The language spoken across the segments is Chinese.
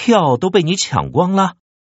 票都被你抢光了。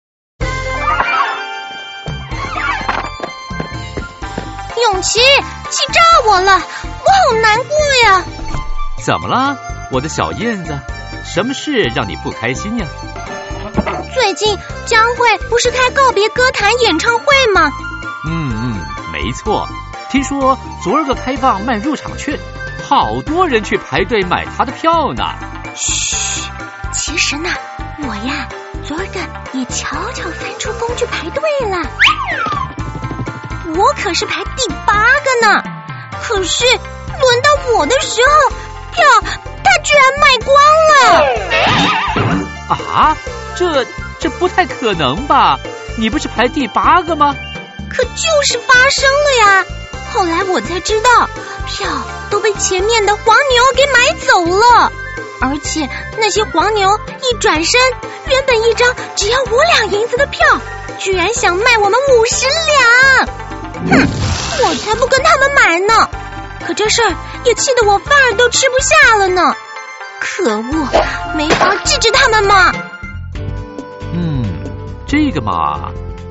永琪，气炸我了，我好难过呀！ 怎么了，我的小燕子？什么事让你不开心呀？ 最近江蕙不是开告别歌坛演唱会吗？ 没错。听说昨儿个开放卖入场券，好多人去排队买他的票呢。 嘘，其实呢，我呀，昨儿个也悄悄翻出工具排队了。我可是排第8个呢，可是轮到我的时候，票他居然卖光了。 啊，这不太可能吧？你不是排第8个吗？ 可就是发生了呀！后来我才知道，票都被前面的黄牛给买走了，而且那些黄牛一转身，原本一张只要5两银子的票，居然想卖我们50两。哼，我才不跟他们买呢！可这事儿也气得我饭儿都吃不下了呢。可恶，没法制止他们嘛。 这个嘛，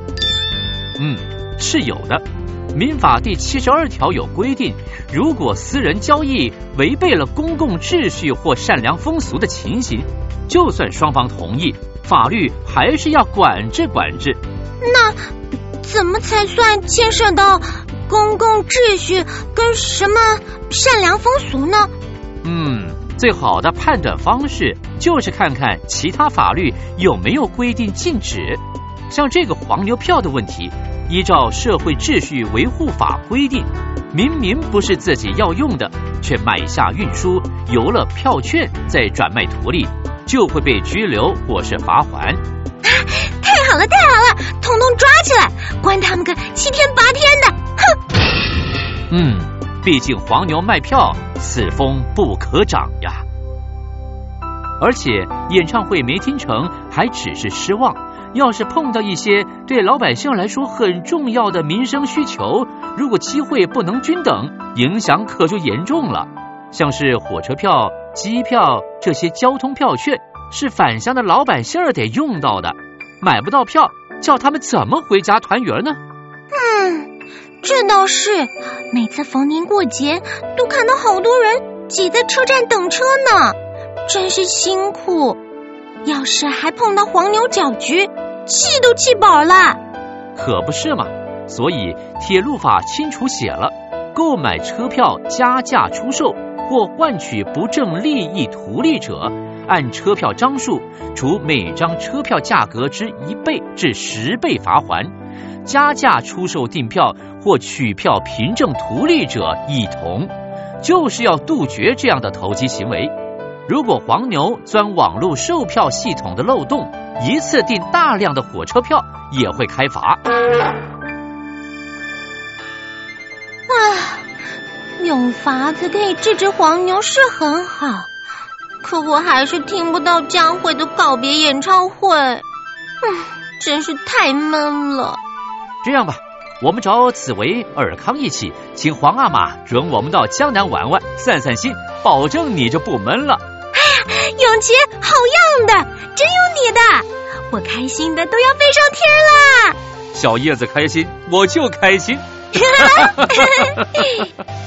是有的。民法第72条有规定，如果私人交易违背了公共秩序或善良风俗的情形，就算双方同意，法律还是要管制管制。 那怎么才算牵涉到公共秩序跟什么善良风俗呢？ 最好的判断方式就是看看其他法律有没有规定禁止。像这个黄牛票的问题，依照社会秩序维护法规定，明明不是自己要用的，却买下运输，邮了票券再转卖图利，就会被拘留或是罚款。 太好了，统统抓起来，关他们个7天8天的！ 哼！毕竟黄牛卖票，此风不可长呀。而且演唱会没听成，还只是失望。要是碰到一些对老百姓来说很重要的民生需求，如果机会不能均等，影响可就严重了。像是火车票、机票这些交通票券，是返乡的老百姓得用到的，买不到票，叫他们怎么回家团圆呢？ 这倒是，每次逢年过节都看到好多人挤在车站等车呢，真是辛苦。要是还碰到黄牛搅局，气都气饱了。 可不是嘛，所以铁路法清楚写了，购买车票加价出售或换取不正利益图利者，按车票张数，除每张车票价格之1倍至10倍罚锾；加价出售订票或取票凭证图利者一同，就是要杜绝这样的投机行为。如果黄牛钻网络售票系统的漏洞，一次订大量的火车票也会开罚。 有法子可以制止黄牛是很好，可我还是听不到江蕙的告别演唱会，真是太闷了。 这样吧，我们找紫薇、尔康一起，请皇阿玛准我们到江南玩玩，散散心，保证你就不闷了。 永琪，好样的，真有你的，我开心的都要飞上天啦！ 小叶子开心，我就开心。